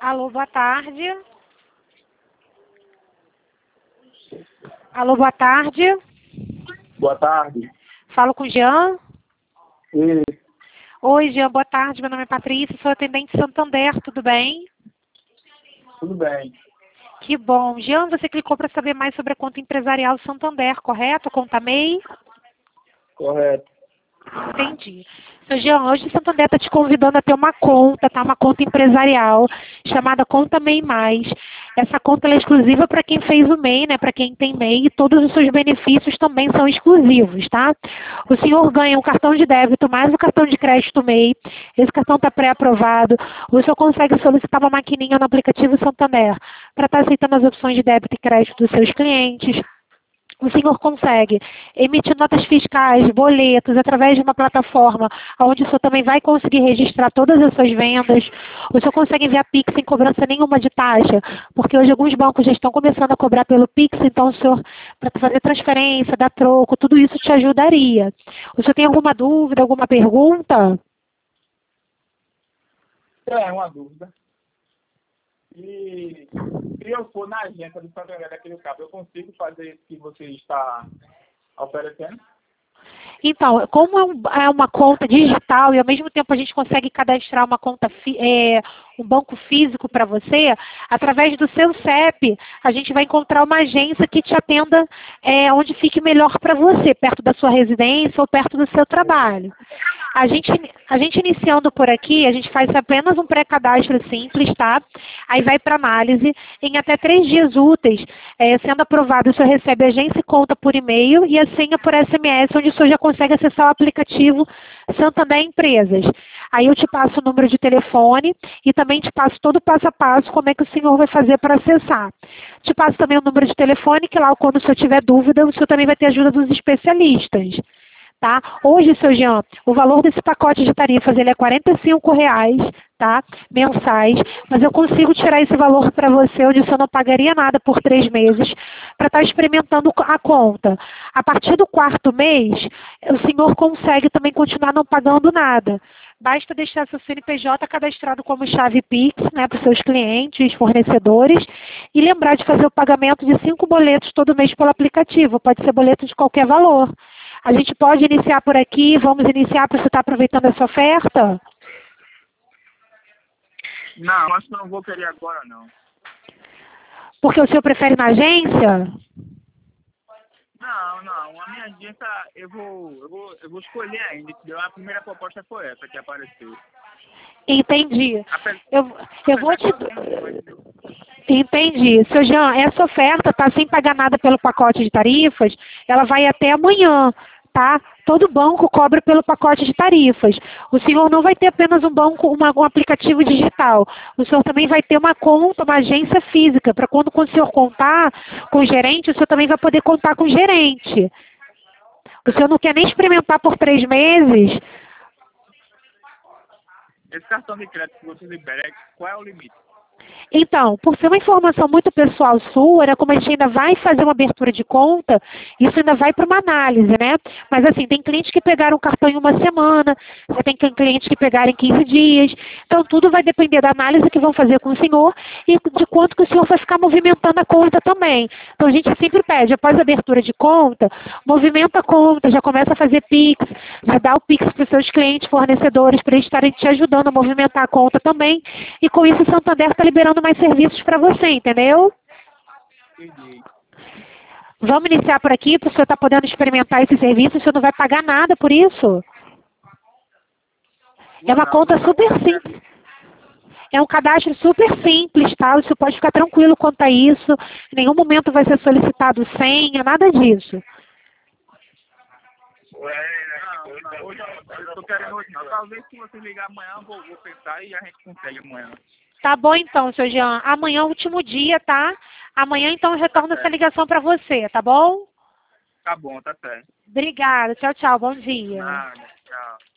Alô, boa tarde. Alô, boa tarde. Boa tarde. Falo com o Jean. E, Oi, Jean, boa tarde. Meu nome é Patrícia, sou atendente Santander, tudo bem? tudo bem. Que bom. Jean, você clicou para saber mais sobre a conta empresarial Santander, correto? Conta MEI? Correto. Entendi. Seu Jean, hoje o Santander está te convidando a ter uma conta, tá? Uma conta empresarial chamada Conta MEI Mais. Essa conta ela é exclusiva para quem fez o MEI, né? Para quem tem MEI, e todos os seus benefícios também são exclusivos, tá? O senhor ganha um cartão de débito mais o cartão de crédito MEI. Esse cartão está pré-aprovado. O senhor consegue solicitar uma maquininha no aplicativo Santander para estar aceitando as opções de débito e crédito dos seus clientes. O senhor consegue emitir notas fiscais, boletos, através de uma plataforma, onde o senhor também vai conseguir registrar todas as suas vendas. O senhor consegue enviar Pix sem cobrança nenhuma de taxa, porque hoje alguns bancos já estão começando a cobrar pelo Pix, então o senhor, para fazer transferência, dar troco, tudo isso te ajudaria. O senhor tem alguma dúvida, alguma pergunta? É uma dúvida. E se eu for na agência do Santander daquele cabo, eu consigo fazer isso que você está oferecendo? Então, como é uma conta digital e ao mesmo tempo a gente consegue cadastrar uma conta, um banco físico para você, através do seu CEP, a gente vai encontrar uma agência que te atenda onde fique melhor para você, perto da sua residência ou perto do seu trabalho. A gente iniciando por aqui, a gente faz apenas um pré-cadastro simples, tá? Aí vai para análise. Em até 3 dias úteis, sendo aprovado, o senhor recebe agência e conta por e-mail e a senha por SMS, onde o senhor já consegue acessar o aplicativo Santander Empresas. Aí eu te passo o número de telefone e também te passo todo o passo a passo, como é que o senhor vai fazer para acessar. Te passo também o número de telefone, que lá quando o senhor tiver dúvida, o senhor também vai ter ajuda dos especialistas. Tá? Hoje, seu Jean, o valor desse pacote de tarifas ele é R$ 45, tá? Mensais, mas eu consigo tirar esse valor para você, onde o senhor não pagaria nada por 3 meses, para estar experimentando a conta. A partir do 4º mês, o senhor consegue também continuar não pagando nada. Basta deixar seu CNPJ cadastrado como chave Pix, né, para os seus clientes, fornecedores, e lembrar de fazer o pagamento de 5 boletos todo mês pelo aplicativo. Pode ser boleto de qualquer valor. A gente pode iniciar por aqui, vamos iniciar para você estar aproveitando essa oferta? Não, acho que eu não vou querer agora, não. Porque o senhor prefere na agência? Não. A minha agência eu vou escolher ainda, entendeu? A primeira proposta foi essa que apareceu. Entendi. Eu vou te... Entendeu? Entendi. Seu Jean, essa oferta tá sem pagar nada pelo pacote de tarifas, ela vai até amanhã, tá? Todo banco cobra pelo pacote de tarifas. O senhor não vai ter apenas um banco, um aplicativo digital. O senhor também vai ter uma conta, uma agência física, para quando o senhor contar com o gerente, o senhor também vai poder contar com o gerente. O senhor não quer nem experimentar por 3 meses? Esse cartão de crédito que você libera, qual é o limite? Então, por ser uma informação muito pessoal sua, né, como a gente ainda vai fazer uma abertura de conta, isso ainda vai para uma análise, né? Mas assim, tem clientes que pegaram o cartão em 1 semana, você tem clientes que pegaram em 15 dias. Então, tudo vai depender da análise que vão fazer com o senhor e de quanto que o senhor vai ficar movimentando a conta também. Então, a gente sempre pede, após a abertura de conta, movimenta a conta, já começa a fazer Pix, já dá o Pix para os seus clientes, fornecedores, para eles estarem te ajudando a movimentar a conta também. E com isso, o Santander está liberando mais serviços para você, entendeu? Entendi. Vamos iniciar por aqui, para o senhor estar podendo experimentar esse serviço, o senhor não vai pagar nada por isso. É uma conta super simples. É um cadastro super simples, tá? O senhor pode ficar tranquilo quanto a isso. Em nenhum momento vai ser solicitado senha, nada disso. Não, hoje eu tô querendo hoje não. Talvez se você ligar amanhã, eu vou pensar e a gente consegue amanhã. Tá bom então, seu Jean. Amanhã é o último dia, tá? Amanhã então eu retorno essa ligação para você, tá bom? Tá bom, tá certo. Obrigada. Tchau, tchau. Bom dia. Nada, tchau.